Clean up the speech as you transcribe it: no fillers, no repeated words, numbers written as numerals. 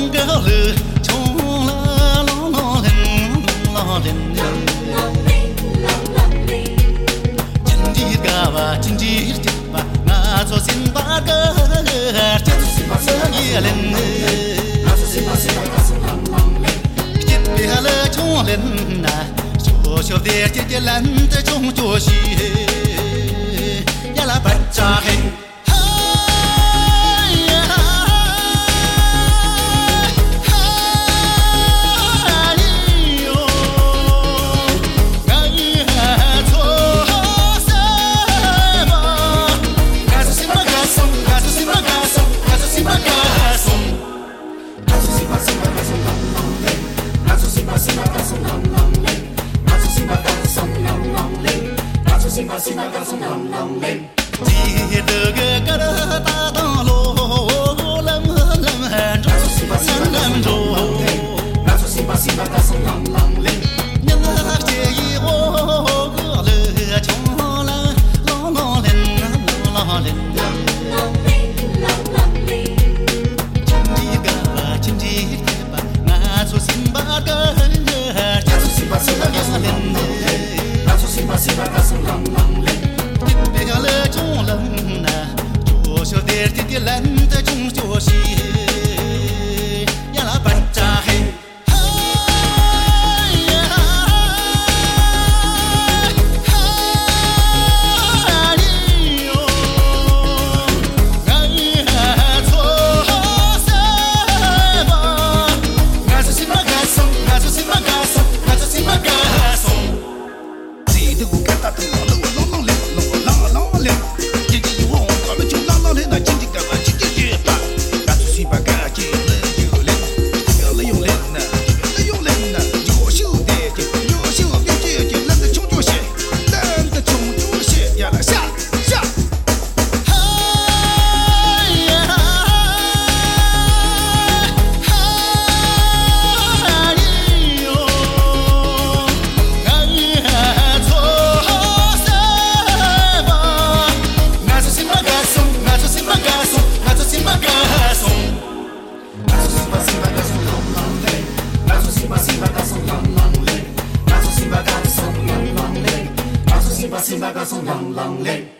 个了，穷了啷啷铃啷铃。今天个吧，今天的吧，我做新巴个，这是生意人。今天了穷人呐，小小的姐姐懒得种着西，呀啦不扎黑。记得个个大道路，冷冷着，冷着。你那些一窝个了，穷了，啷啷铃，啷铃。今天吧，我做新巴个，这是新巴铃。别了中冷呐，就晓得天天懒得中学习，呀啦不扎黑。Simba ga song lang lang le